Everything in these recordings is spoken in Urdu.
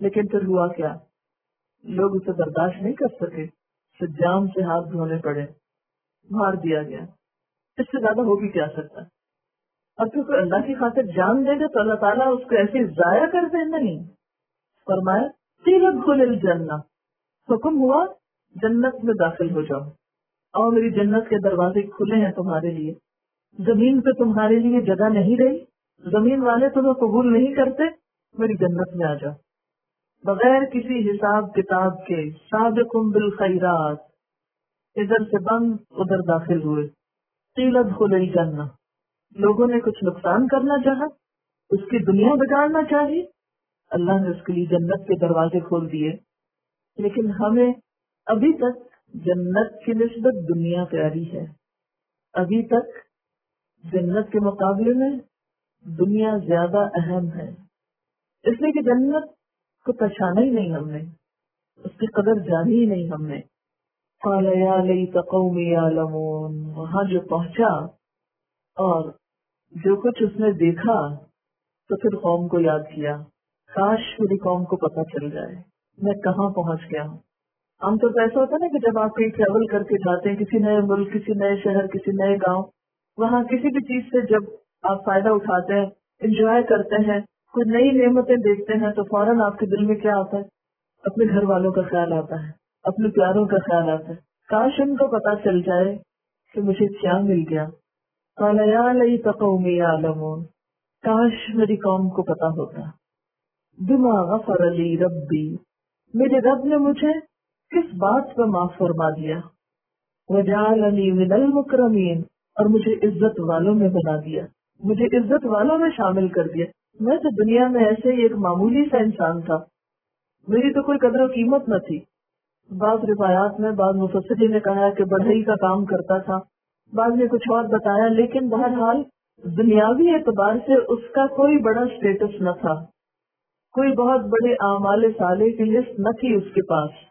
لیکن پھر ہوا کیا؟ لوگ اسے برداشت نہیں کر سکے، سجام سے ہاتھ دھونے پڑے، مار دیا گیا۔ اس سے زیادہ ہو بھی کیا سکتا؟ اور کیونکہ اللہ کی خاطر جان دے گا تو اللہ تعالیٰ اس کو ایسے ضائع کر دیں گے نہیں۔ فرمایا قیل ادخل الجنہ، حکم ہوا جنت میں داخل ہو جاؤ، اور میری جنت کے دروازے کھلے ہیں تمہارے لیے، زمین پہ تمہارے لیے جگہ نہیں رہی، زمین والے تمہیں قبول نہیں کرتے، میری جنت میں آ جاؤ بغیر کسی حساب کتاب کے۔ سابقم بالخیرات، ادھر سے بند ادھر داخل ہوئے۔ قیل ادخل الجنہ، لوگوں نے کچھ نقصان کرنا چاہا، اس کی دنیا بگاڑنا چاہی، اللہ نے اس کے لیے جنت کے دروازے کھول دیے۔ لیکن ہمیں ابھی تک جنت کی نسبت دنیا پیاری ہے، ابھی تک جنت کے مقابلے میں دنیا زیادہ اہم ہے، اس لیے کہ جنت کو پہچانا ہی نہیں ہم نے، اس کی قدر جانی ہی نہیں ہم نے۔ قال یا لیت قومی یعلمون، وہاں جو پہنچا اور جو کچھ اس نے دیکھا تو پھر قوم کو یاد کیا، کاش میری قوم کو پتہ چل جائے میں کہاں پہنچ گیا ہوں۔ عام طور پر ایسا ہوتا ہے نا کہ جب آپ کہیں ٹریول کر کے جاتے ہیں کسی نئے ملک، کسی نئے شہر، کسی نئے گاؤں، وہاں کسی بھی چیز سے جب آپ فائدہ اٹھاتے ہیں، انجوائے کرتے ہیں، کوئی نئی نعمتیں دیکھتے ہیں تو فوراً آپ کے دل میں کیا آتا ہے؟ اپنے گھر والوں کا خیال آتا ہے، اپنے پیاروں کا خیال آتا ہے، کاش ان کو پتہ چل جائے کہ مجھے کیا مل گیا۔ قال یا لیت قومی یعلمون، کاش میری قوم کو پتہ ہوتا۔ بما غفر لی ربی، میرے رب نے مجھے کس بات پر معاف فرما دیا، وجعلنی من المکرمین، اور مجھے عزت والوں میں بنا دیا، مجھے عزت والوں میں شامل کر دیا۔ میں تو دنیا میں ایسے ہی ایک معمولی سا انسان تھا، میری تو کوئی قدر و قیمت نہ تھی۔ بعض روایات میں بعض مفسرین نے کہا کہ بڑھئی کا کام کرتا تھا، بعض نے کچھ اور بتایا، لیکن بہرحال دنیاوی اعتبار سے اس کا کوئی بڑا سٹیٹس نہ تھا، کوئی بہت بڑے اعمال صالح کی لسٹ نہ تھی اس کے پاس۔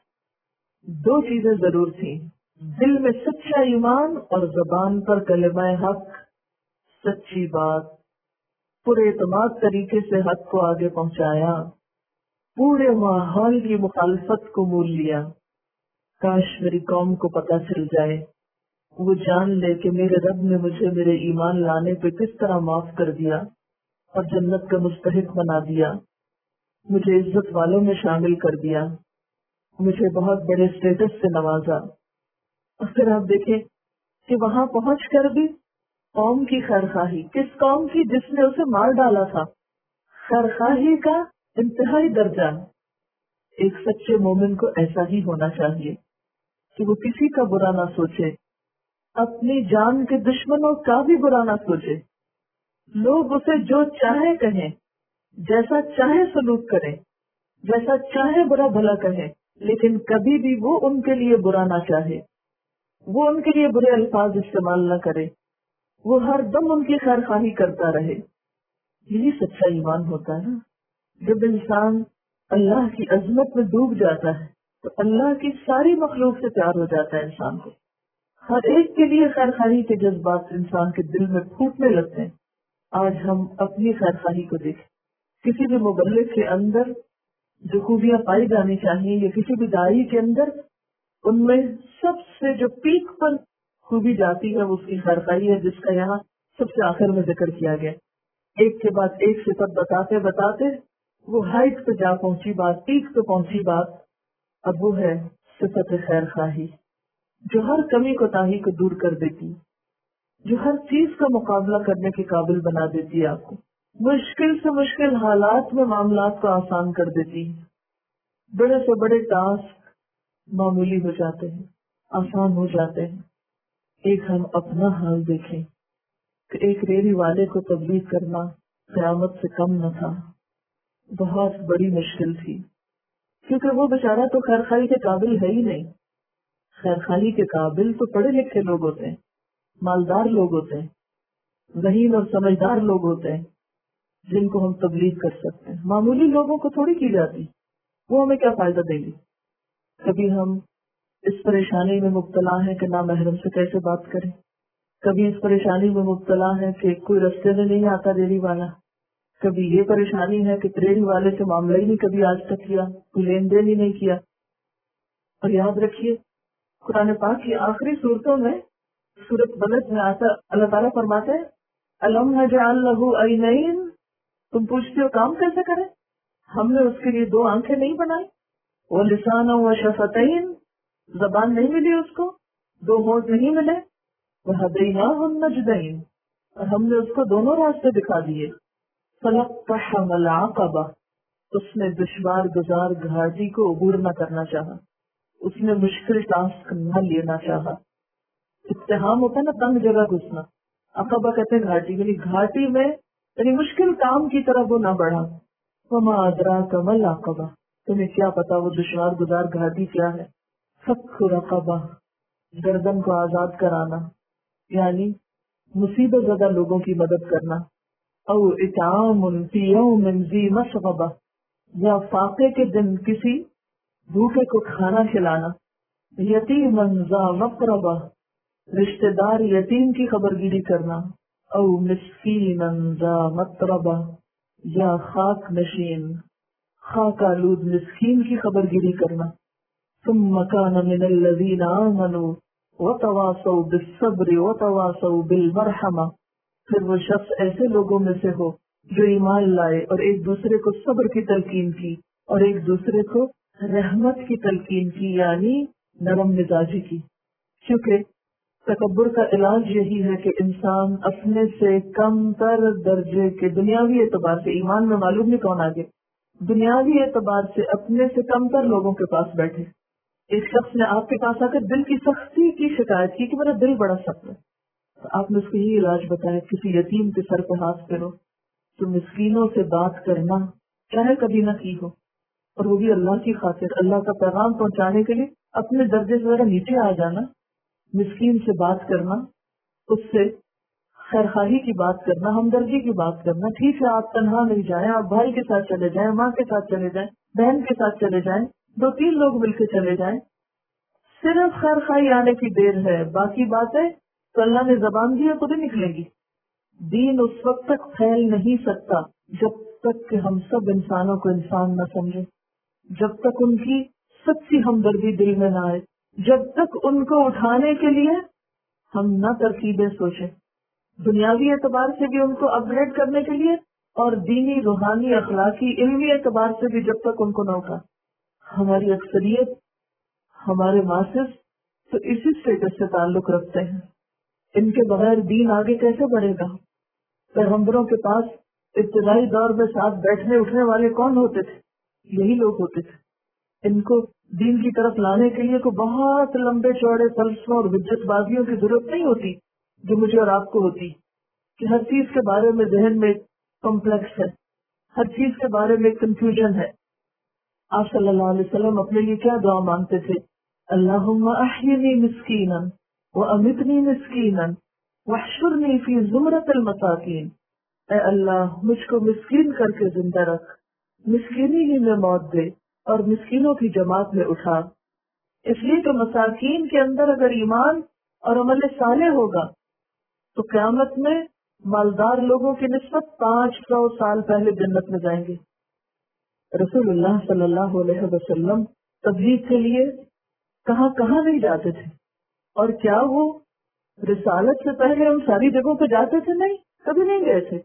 دو چیزیں ضرور تھیں، دل میں سچا ایمان اور زبان پر کلمہ حق، سچی بات، پورے اعتماد طریقے سے حق کو آگے پہنچایا، پورے ماحول کی مخالفت کو مول لیا۔ کاش میری قوم کو پتہ چل جائے، وہ جان لے کہ میرے رب نے مجھے میرے ایمان لانے پہ کس طرح معاف کر دیا اور جنت کا مستحق بنا دیا، مجھے عزت والوں میں شامل کر دیا، مجھے بہت بڑے اسٹیٹس سے نوازا۔ اور پھر آپ دیکھیں کہ وہاں پہنچ کر بھی قوم کی خیرخواہی، کس قوم کی؟ جس نے اسے مار ڈالا تھا۔ خیرخواہی کا انتہائی درجہ۔ ایک سچے مومن کو ایسا ہی ہونا چاہیے کہ وہ کسی کا برا نہ سوچے، اپنی جان کے دشمنوں کا بھی برا نہ سوچے، لوگ اسے جو چاہے کہیں، جیسا چاہے سلوک کریں، جیسا چاہے برا بھلا کہیں، لیکن کبھی بھی وہ ان کے لیے برا نہ چاہے، وہ ان کے لیے برے الفاظ استعمال نہ کرے، وہ ہر دم ان کی خیر خواہی کرتا رہے۔ یہی سچا ایمان ہوتا ہے نا۔ جب انسان اللہ کی عظمت میں ڈوب جاتا ہے تو اللہ کی ساری مخلوق سے پیار ہو جاتا ہے انسان کو، ہر ایک کے لیے خیر خواہی کے جذبات انسان کے دل میں پھوٹنے لگتے ہیں۔ آج ہم اپنی خیر خواہی کو دیکھیں، کسی بھی مبلغ کے اندر جو خوبیاں پائی جانی چاہیے یا کسی بھی داعی کے اندر، ان میں سب سے جو پیک پر خوبی جاتی ہے وہ اس کی خیر خواہی ہے، جس کا یہاں سب سے آخر میں ذکر کیا گیا۔ ایک کے بعد ایک صفت بتاتے بتاتے وہ ہائٹ پہ جا پہنچی بات، پیک پہ پہنچی بات، اب وہ ہے صفت خیر خواہی، جو ہر کمی کوتاہی کو دور کر دیتی، جو ہر چیز کا مقابلہ کرنے کے قابل بنا دیتی ہے، آپ کو مشکل سے مشکل حالات میں معاملات کو آسان کر دیتی ہے، بڑے سے بڑے ٹاسک معمولی ہو جاتے ہیں، آسان ہو جاتے ہیں۔ ایک ہم اپنا حال دیکھیں کہ ایک ریڑھی والے کو تبلیغ کرنا قیامت سے کم نہ تھا، بہت بڑی مشکل تھی، کیونکہ وہ بیچارہ تو خیر خواہی کے قابل ہے ہی نہیں۔ خیر خواہی کے قابل تو پڑھے لکھے لوگ ہوتے ہیں، مالدار لوگ ہوتے ہیں، ذہین اور سمجھدار لوگ ہوتے ہیں، جن کو ہم تبلیغ کر سکتے ہیں۔ معمولی لوگوں کو تھوڑی کی جاتی، وہ ہمیں کیا فائدہ دیں گے؟ کبھی ہم اس پریشانی میں مبتلا ہیں کہ نامحرم سے کیسے بات کریں، کبھی اس پریشانی میں مبتلا ہے کہ کوئی رستے میں نہیں آتا ریڑھی والا، کبھی یہ پریشانی ہے کہ ٹریڈنگ والے سے معاملہ ہی نہیں کبھی آج تک کیا، کوئی لین دین ہی نہیں کیا. اور یاد رکھیے قرآن پاک کی آخری صورتوں میں سورۃ بلد میں آتا اللہ تعالیٰ فرماتے ہیں الم نجعل لہ عینین، تم پوچھتے ہو کام کیسے کریں؟ ہم نے اس کے لیے 2 آنکھیں نہیں بنائی، ولسانا وشفتین، زبان نہیں ملی اس کو، 2 ہونٹ نہیں ملے، وہدیناہ النجدین، اور ہم نے اس کو دونوں راستے دکھا دیے. فلقتحم العقبہ، اس نے دشوار گزار گھاٹی کو عبور نہ کرنا چاہا، اس نے مشکل ٹاسک نہ لینا چاہا. اتحام ہوتا ہے نا تنگ جگہ گھسنا، عقبہ کہتے ہیں گھاٹی، یعنی گھاٹی میں یعنی مشکل کام کی طرف وہ نہ بڑھا. وما ادراک ما العقبہ، تمہیں کیا پتا وہ دشوار گزار گھاٹی کیا ہے؟ فک رقبہ، گردن کو آزاد کرانا، یعنی مصیبت زدہ لوگوں کی مدد کرنا. او اطعام فی یوم ذی مسغبہ، یا فاقے کے دن کسی بھوکے کو کھانا کھلانا. یتیما ذا مقربہ، رشتہ دار یتیم کی خبرگیری کرنا. او مسکینا ذا متربہ، یا خاک نشین خاک آلود مسکین کی خبرگیری کرنا. ثم کان من الذین آمنوا وتواصوا بالصبر وتواصوا بالمرحمہ، پھر وہ شخص ایسے لوگوں میں سے ہو جو ایمان لائے اور ایک دوسرے کو صبر کی تلقین کی اور ایک دوسرے کو رحمت کی تلقین کی، یعنی نرم مزاجی کی. کیونکہ تکبر کا علاج یہی ہے کہ انسان اپنے سے کم تر درجے کے دنیاوی اعتبار سے، ایمان میں معلوم نہیں کون آگے، دنیاوی اعتبار سے اپنے سے کم تر لوگوں کے پاس بیٹھے. ایک شخص نے آپ کے پاس آ کر دل کی سختی کی شکایت کی کہ میرا دل بڑا سخت ہے، تو آپ نے اس کو یہی علاج بتایا کسی یتیم کے سر پہ ہاتھ پھیرو. تو مسکینوں سے بات کرنا چاہے کبھی نہ کی ہو، اور وہ بھی اللہ کی خاطر، اللہ کا پیغام پہنچانے کے لیے اپنے درجے سے ذرا نیچے آ جانا، مسکین سے بات کرنا، اس سے خیرخواہی کی بات کرنا، ہمدردی کی بات کرنا. ٹھیک ہے آپ تنہا نہیں جائیں، آپ بھائی کے ساتھ چلے جائیں، ماں کے ساتھ چلے جائیں، بہن کے ساتھ چلے جائیں، 2-3 لوگ مل کے چلے جائیں. صرف خیرخواہی آنے کی دیر ہے، باقی باتیں تو اللہ نے زبان دی ہے خود ہی نکلیں گی. دین اس وقت تک پھیل نہیں سکتا جب تک کہ ہم سب انسانوں کو انسان نہ سمجھیں، جب تک ان کی سچی ہمدردی دل میں نہ آئے، جب تک ان کو اٹھانے کے لیے ہم نہ ترکیبیں سوچیں، دنیاوی اعتبار سے بھی ان کو اپ گریڈ کرنے کے لیے اور دینی، روحانی، اخلاقی، علمی اعتبار سے بھی جب تک ان کو نہ اٹھا. ہماری اکثریت، ہمارے ماسز تو اسی اسٹیٹس سے تعلق رکھتے ہیں. ان کے بغیر دین آگے کیسے بڑھے گا؟ پیغمبروں کے پاس ابتدائی دور میں ساتھ بیٹھنے اٹھنے والے کون ہوتے تھے؟ یہی لوگ ہوتے تھے. ان کو دین کی طرف لانے کے لیے کوئی بہت لمبے چوڑے فلسفوں اور حجت بازیوں کی ضرورت نہیں ہوتی جو مجھے اور آپ کو ہوتی، کہ ہر چیز کے بارے میں ذہن میں کمپلیکس ہے، ہر چیز کے بارے میں کنفیوژن ہے. آپ صلی اللہ علیہ وسلم اپنے لیے کیا دعا مانگتے تھے؟ اللہم احینی مسکینا وامیتنی مسکینا واحشرنی فی زمرۃ المساکین. اے اللہ مجھ کو مسکین کر کے زندہ رکھ، مسکینی ہی میں موت دے اور مسکینوں کی جماعت میں اٹھا. اس لیے کہ مساکین کے اندر اگر ایمان اور عمل صالح ہوگا تو قیامت میں مالدار لوگوں کی نسبت 500 سال پہلے جنت میں جائیں گے. رسول اللہ صلی اللہ علیہ وسلم تبلیغ کے لیے کہاں کہاں نہیں جاتے تھے، اور کیا وہ رسالت سے پہلے ہم ساری جگہوں پہ جاتے تھے؟ نہیں، کبھی نہیں گئے تھے.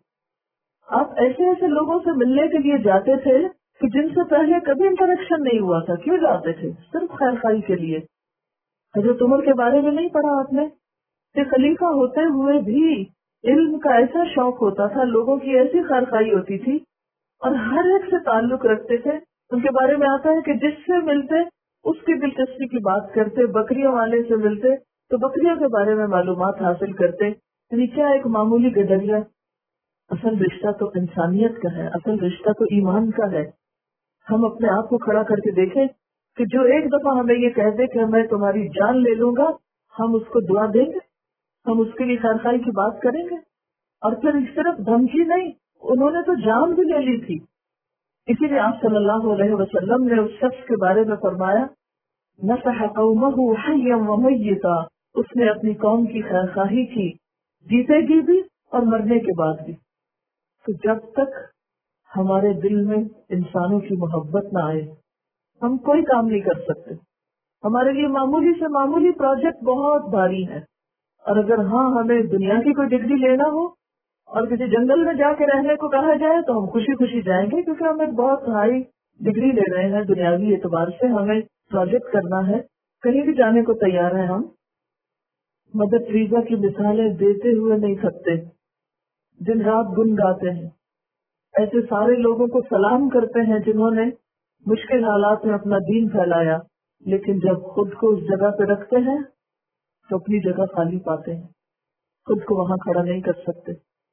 آپ ایسے ایسے لوگوں سے ملنے کے لیے جاتے تھے کہ جن سے پہلے کبھی انٹریکشن نہیں ہوا تھا. کیوں جاتے تھے؟ صرف خیر خواہی کے لیے. حضرت عمر کے بارے میں نہیں پڑھا آپ نے کہ خلیفہ ہوتے ہوئے بھی علم کا ایسا شوق ہوتا تھا، لوگوں کی ایسی خیر خواہی ہوتی تھی اور ہر ایک سے تعلق رکھتے تھے. ان کے بارے میں آتا ہے کہ جس سے ملتے اس کی دلچسپی کی بات کرتے، بکریوں والے سے ملتے تو بکریوں کے بارے میں معلومات حاصل کرتے. یعنی کیا ایک معمولی گڈریا؟ اصل رشتہ تو انسانیت کا ہے، اصل رشتہ تو ایمان کا ہے. ہم اپنے آپ کو کھڑا کر کے دیکھیں کہ جو ایک دفعہ ہمیں یہ کہہ دے کہ میں تمہاری جان لے لوں گا، ہم اس کو دعا دیں گے، ہم اس کے لیے خیر خواہی کی بات کریں گے. اور پھر صرف دھمکی نہیں، انہوں نے تو جان بھی لے لی تھی. اسی لیے آپ صلی اللہ علیہ وسلم نے اس شخص کے بارے میں فرمایا نصح قومہ حیا ومیتا، اس نے اپنی قوم کی خیر خواہی کی، جیتے گی بھی اور مرنے کے بعد بھی. تو جب تک ہمارے دل میں انسانوں کی محبت نہ آئے، ہم کوئی کام نہیں کر سکتے. ہمارے لیے معمولی سے معمولی پروجیکٹ بہت بھاری ہے. اور اگر ہمیں دنیا کی کوئی ڈگری لینا ہو اور کسی جنگل میں جا کے رہنے کو کہا جائے تو ہم خوشی خوشی جائیں گے، کیونکہ ہم ایک بہت ہائی ڈگری لے رہے ہیں دنیاوی اعتبار سے. ہمیں پروجیکٹ کرنا ہے، کہیں بھی جانے کو تیار ہیں ہم. مدر ٹریزا کی مثالیں دیتے ہوئے نہیں تھکتے، دن رات گن گاتے ہیں. ایسے سارے لوگوں کو سلام کرتے ہیں جنہوں نے مشکل حالات میں اپنا دین پھیلایا، لیکن جب خود کو اس جگہ پہ رکھتے ہیں تو اپنی جگہ خالی پاتے ہیں، خود کو وہاں کھڑا نہیں کر سکتے.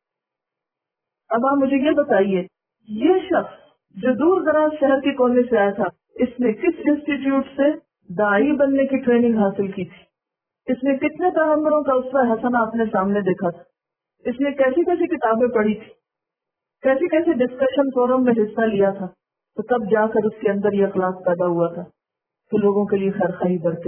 اب آپ مجھے یہ بتائیے، یہ شخص جو دور دراز شہر کے کونے سے آیا تھا، اس نے کس انسٹیٹیوٹ سے داعی بننے کی ٹریننگ حاصل کی تھی؟ اس نے کتنے پیغمبروں کا اسوہ حسنہ اپنے سامنے دیکھا تھا؟ اس نے کیسی کیسی کتابیں پڑھی تھی، کیسے کیسے ڈسکشن فورم میں حصہ لیا تھا؟ تو تب جا کر اس کے اندر یہ اخلاق پیدا ہوا تھا کہ لوگوں کے لیے خیرخواہی برتے.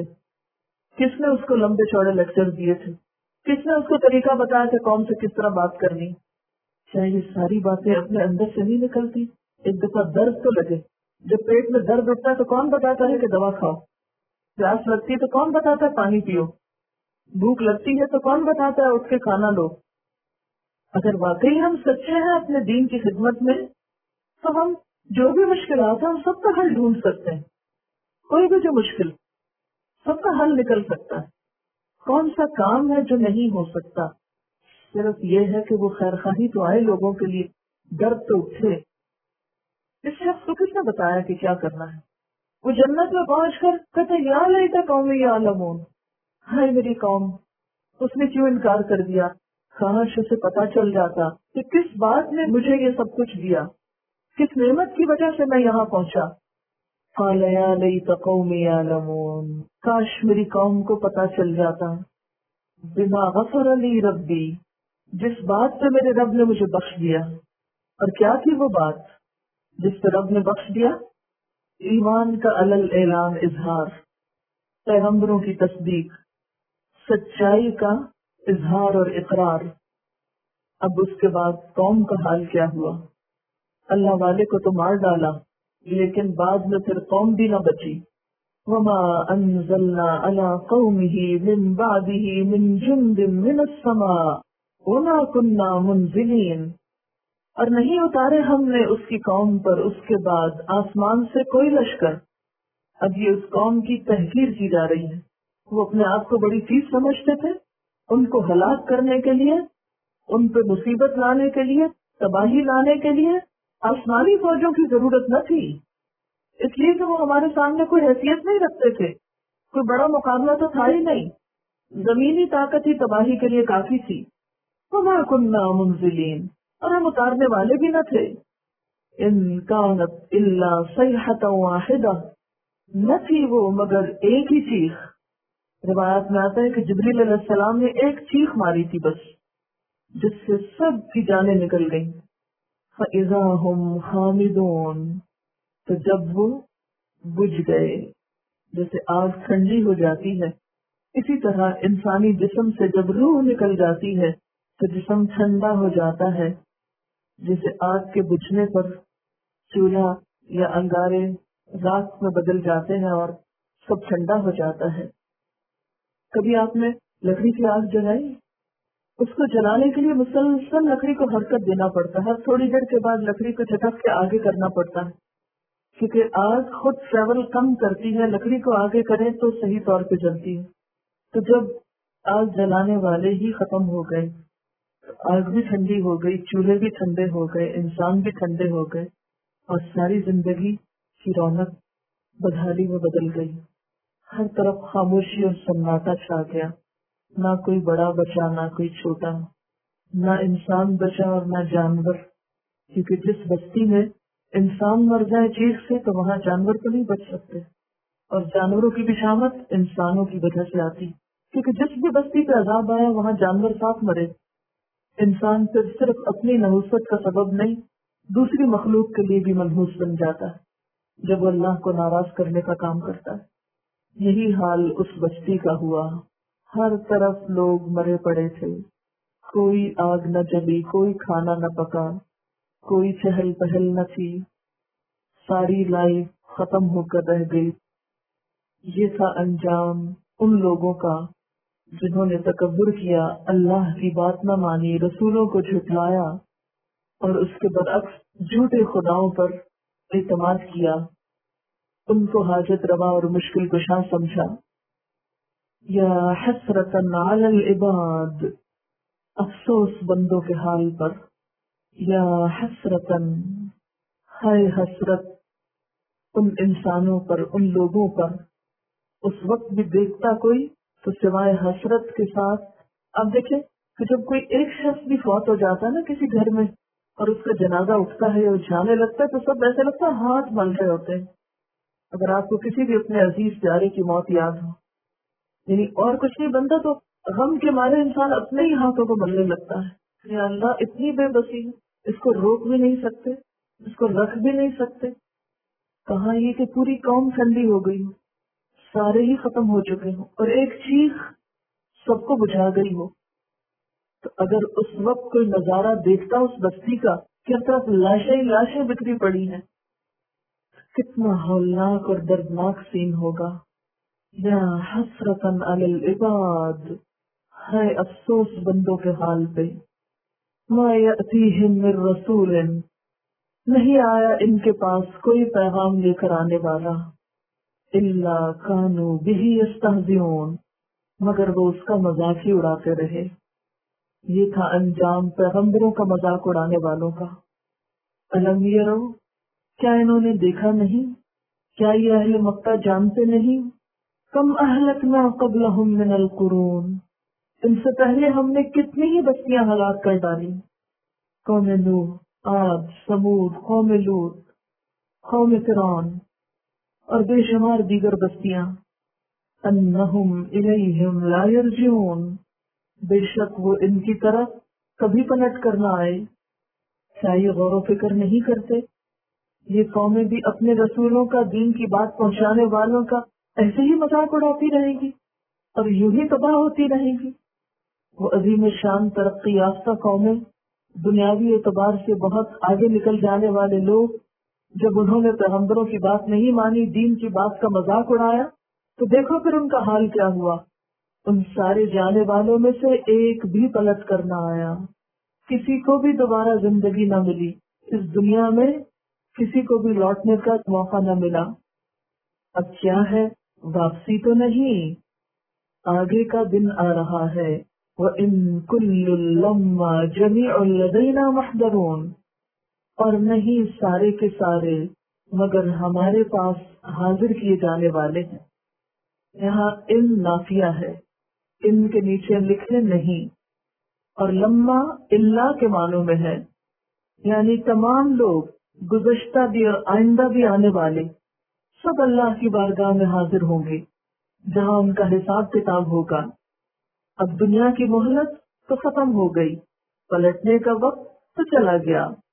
کس نے اس کو لمبے چوڑے لیکچر دیے تھے؟ کس نے اس کو طریقہ بتایا کہ قوم سے کس طرح بات کرنی؟ کیا یہ ساری باتیں اپنے اندر سے نہیں نکلتی؟ ایک دفعہ درد تو لگے، جب پیٹ میں درد اٹھتا ہے تو کون بتاتا ہے کہ دوا کھاؤ؟ پیاس لگتی ہے تو کون بتاتا ہے پانی پیو؟ بھوک لگتی ہے تو کون بتاتا ہے اٹھ کے کھانا لو؟ اگر واقعی ہم سچے ہیں اپنے دین کی خدمت میں تو ہم جو بھی مشکلات ہیں ہم سب کا حل ڈھونڈ سکتے ہیں. کوئی بھی جو مشکل، سب کا حل نکل سکتا ہے. کون سا کام ہے جو نہیں ہو سکتا؟ صرف یہ ہے کہ وہ خیرخواہی تو آئے لوگوں کے لیے، درد تو اٹھے. اس شخص کو کس نے بتایا کہ کیا کرنا ہے؟ وہ جنت میں پہنچ کر کہتے یا لیتا قومی یعلمون، ہائے میری قوم، اس نے کیوں انکار کر دیا؟ کاش اسے پتا چل جاتا کہ کس بات نے مجھے یہ سب کچھ دیا، کس نعمت کی وجہ سے میں یہاں پہنچا. قال یا لیت قومی یعلمون، کاش میری قوم کو پتا چل جاتا بما غفر لی ربی، جس بات سے میرے رب نے مجھے بخش دیا. اور کیا تھی وہ بات جس پہ رب نے بخش دیا؟ ایمان کا علل اعلان اظہار، پیغمبروں کی تصدیق، سچائی کا اظہار اور اقرار. اب اس کے بعد قوم کا حال کیا ہوا؟ اللہ والے کو تو مار ڈالا، لیکن بعد میں پھر قوم بھی نہ بچی. وما انزلنا على قومه من بعده من جند من السماء وما كنا منزلين، اور نہیں اتارے ہم نے اس کی قوم پر اس کے بعد آسمان سے کوئی لشکر. اب یہ اس قوم کی تحقیر کی جا رہی ہے. وہ اپنے آپ کو بڑی چیز سمجھتے تھے، ان کو ہلاک کرنے کے لیے، ان پہ مصیبت لانے کے لیے، تباہی لانے کے لیے آسمانی فوجوں کی ضرورت نہ تھی، اس لیے کہ وہ ہمارے سامنے کوئی حیثیت نہیں رکھتے تھے، کوئی بڑا مقابلہ تو تھا ہی نہیں، زمینی طاقت ہی تباہی کے لیے کافی تھی. وما كنا منزلين، اور ہم اتارنے والے بھی نہ تھے. ان كانت الا صيحة واحدة، نہ تھی وہ مگر ایک ہی چیخ. روایات میں آتا ہے کہ جبریل علیہ السلام نے ایک چیخ ماری تھی بس، جس سے سب کی جانیں نکل گئیں. فَإِذَا هُمْ خَامِدُونَ، تو جب وہ بجھ گئے. جیسے آگ ٹھنڈی ہو جاتی ہے، اسی طرح انسانی جسم سے جب روح نکل جاتی ہے تو جسم ٹھنڈا ہو جاتا ہے. جیسے آگ کے بجھنے پر چولہا یا انگارے راکھ میں بدل جاتے ہیں اور سب ٹھنڈا ہو جاتا ہے. کبھی آپ نے لکڑی کی آگ جلائی؟ اس کو جلانے کے لیے مسلسل لکڑی کو حرکت دینا پڑتا ہے، تھوڑی دیر کے بعد لکڑی کو جھٹک کے آگے کرنا پڑتا ہے، کیونکہ آگ خود ٹریول کم کرتی ہے، لکڑی کو آگے کریں تو صحیح طور پہ جلتی ہے. تو جب آگ جلانے والے ہی ختم ہو گئے، آگ بھی ٹھنڈی ہو گئی، چولہے بھی ٹھنڈے ہو گئے، انسان بھی ٹھنڈے ہو گئے، اور ساری زندگی کی رونق بدحالی میں بدل گئی. ہر طرف خاموشی اور سناٹا چھا گیا. نہ کوئی بڑا بچا، نہ کوئی چھوٹا، نہ انسان بچا اور نہ جانور، کیونکہ جس بستی میں انسان مر جائے چیخ سے تو وہاں جانور تو نہیں بچ سکتے، اور جانوروں کی بھی شامت انسانوں کی وجہ سے آتی، کیونکہ جس بھی بستی پہ عذاب آیا وہاں جانور ساتھ مرے. انسان پھر صرف اپنی نحوست کا سبب نہیں، دوسری مخلوق کے لیے بھی منحوس بن جاتا ہے جب وہ اللہ کو ناراض کرنے کا کام کرتا ہے. یہی حال اس بستی کا ہوا. ہر طرف لوگ مرے پڑے تھے، کوئی آگ نہ جلی، کوئی کھانا نہ پکا، کوئی چہل پہل نہ تھی، ساری لائف ختم ہو کر رہ گئی۔ یہ تھا انجام ان لوگوں کا جنہوں نے تکبر کیا، اللہ کی بات نہ مانی، رسولوں کو جھٹلایا اور اس کے برعکس جھوٹے خداؤں پر اعتماد کیا، ان کو حاجت روا اور مشکل کشا سمجھا۔ یا حسرتن علی العباد، افسوس بندوں کے حال پر۔ یا حسرتن، ہائے حسرت ان انسانوں پر، ان لوگوں پر۔ اس وقت بھی دیکھتا کوئی تو سوائے حسرت کے ساتھ، اب دیکھیں کہ جب کوئی ایک شخص بھی فوت ہو جاتا ہے نا کسی گھر میں اور اس کا جنازہ اٹھتا ہے اور جانے لگتا ہے تو سب ایسے لگتا ہے ہاتھ مل رہے ہوتے ہیں۔ اگر آپ کو کسی بھی اپنے عزیز پیارے کی موت یاد ہو، یعنی اور کچھ نہیں بنتا تو غم کے مارے انسان اپنے ہی ہاتھوں کو ملنے لگتا ہے۔ یا اللہ اتنی بے بسی ہے، اس کو روک بھی نہیں سکتے، اس کو رکھ بھی نہیں سکتے۔ کہاں یہ کہ پوری قوم ٹھنڈی ہو گئی ہو، سارے ہی ختم ہو چکے ہوں اور ایک چیخ سب کو بجھا گئی ہو۔ تو اگر اس وقت کوئی نظارہ دیکھتا اس بستی کا کہ ہر طرف لاشیں لاشیں بکھری پڑی ہیں، کتنا ہولناک اور دردناک سین ہوگا۔ یا حسرتن علی العباد، ہے افسوس بندوں کے حال پہ۔ ما یأتیہم من رسول، نہیں آیا ان کے پاس کوئی پیغام لے کر آنے والا، الا کانوا بہ یستہزئون، مگر وہ اس کا مذاق ہی اڑاتے رہے۔ یہ تھا انجام پیغمبروں کا مذاق اڑانے والوں کا۔ الم یرو، کیا انہوں نے دیکھا نہیں، کیا یہ اہل مکہ جانتے نہیں، کم اہلکنا قبلہم من القرون، ان سے پہلے ہم نے کتنی ہی بستیاں ہلاک کر ڈالی، قوم نوح، عاد، سمود، قوم لوط، قوم فرعون اور بے شمار دیگر بستیاں۔ انہم الیہم لا یرجعون، بے شک وہ ان کی طرف کبھی پلٹ کر نہ آئے۔ کیا یہ غور و فکر نہیں کرتے؟ یہ قومیں بھی اپنے رسولوں کا، دین کی بات پہنچانے والوں کا ایسے ہی مذاق اڑاتی رہیں گی اور یوں ہی تباہ ہوتی رہیں گی۔ وہ عظیم شان ترقی یافتہ قومیں، دنیاوی اعتبار سے بہت آگے نکل جانے والے لوگ، جب انہوں نے پیغمبروں کی بات نہیں مانی، دین کی بات کا مذاق اڑایا، تو دیکھو پھر ان کا حال کیا ہوا۔ ان سارے جانے والوں میں سے ایک بھی پلٹ کر نہ آیا، کسی کو بھی دوبارہ زندگی نہ ملی، اس دنیا میں کسی کو بھی لوٹنے کا موقع نہ ملا۔ اب کیا ہے، واپسی تو نہیں، آگے کا دن آ رہا ہے۔ وَإِن كُلٌّ لَمَّا جَمِيعٌ لَدَيْنَا مُحْضَرُونَ، اور نہیں سارے کے سارے مگر ہمارے پاس حاضر کیے جانے والے ہیں۔ یہاں ان نافیہ ہے، ان کے نیچے لکھے نہیں، اور لما اللہ کے معنوں میں ہے، یعنی تمام لوگ گزشتہ بھی اور آئندہ بھی آنے والے سب اللہ کی بارگاہ میں حاضر ہوں گے، جہاں ان کا حساب کتاب ہوگا۔ اب دنیا کی مہلت تو ختم ہو گئی، پلٹنے کا وقت تو چلا گیا۔